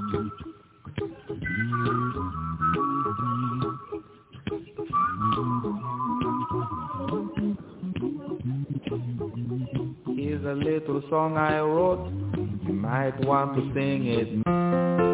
Here's a little song I wrote. You might want to sing it.